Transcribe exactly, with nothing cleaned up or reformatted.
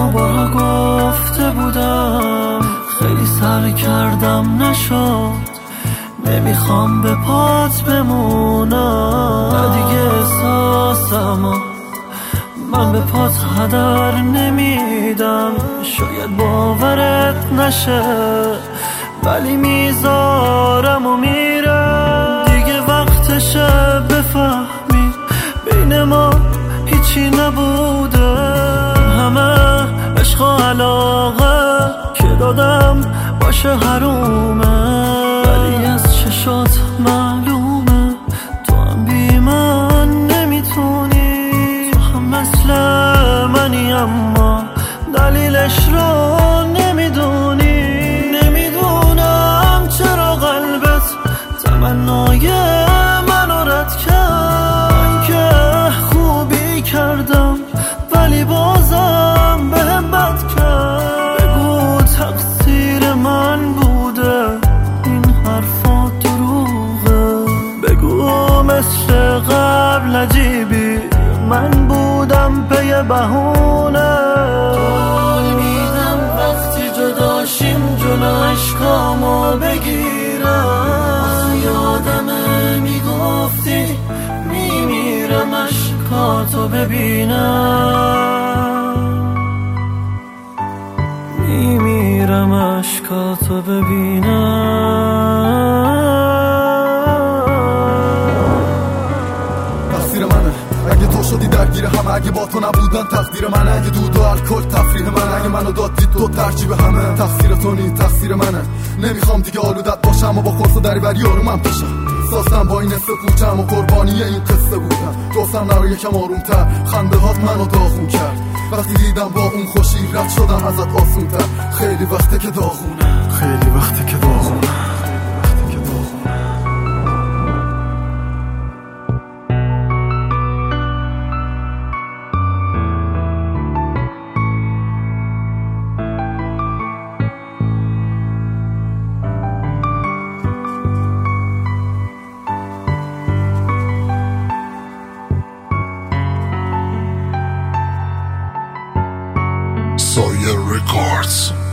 بارها گفته بودم خیلی سر کردم نشد، نمیخوام به پات بمونم، نه دیگه احساسم من به پات هدر نمیدم. شاید باورت نشه ولی میذارم و میرم. دیگه وقتشه بفهمی بین ما هیچی نبوده، همه عشق و علاقه که دادم باشه حرومه، ولی از چشات معلومه تو هم بی من نمیتونی. تو هم مثل منی اما دلیلش رو نمیدونی. نمیدونم چرا قلبت تمنای منو رد کرد. من که خوبی کردم ولی بازم بهم بد کرد. بگو تقصیر من بوده این حرفا دروغه، بگو مثل قبل عجیبی من بودم پی بهونه. قول میدم وقتی جداشیم جلو عشقامو بگیرم. یادمه میگفتی میمیرم عشقاتو ببینم، میمیرم عشقاتو ببینم. تقصیر منه اگه تو شدی درگیر همه، اگه با تو نبودن تقدیر منه، اگه دود و الکل تفریح منه، اگه منو دادی تو ترجیب همه. تقصیر تو نی تقصیر منه، نمیخوام دیگه آلودت باشم و با خورس و دریوری آرومم پیشم. ساستم با این نصف پوچم و قربانی این قصه بودم. گفتم نرو یکم آرومتر، خنده هات منو داغون کرد. وقتی دیدم با اون خوشی رد شدم ازت آسونتر. خیلی وقته که داغونه، خیلی وقته که داغونه. Sawyer Records.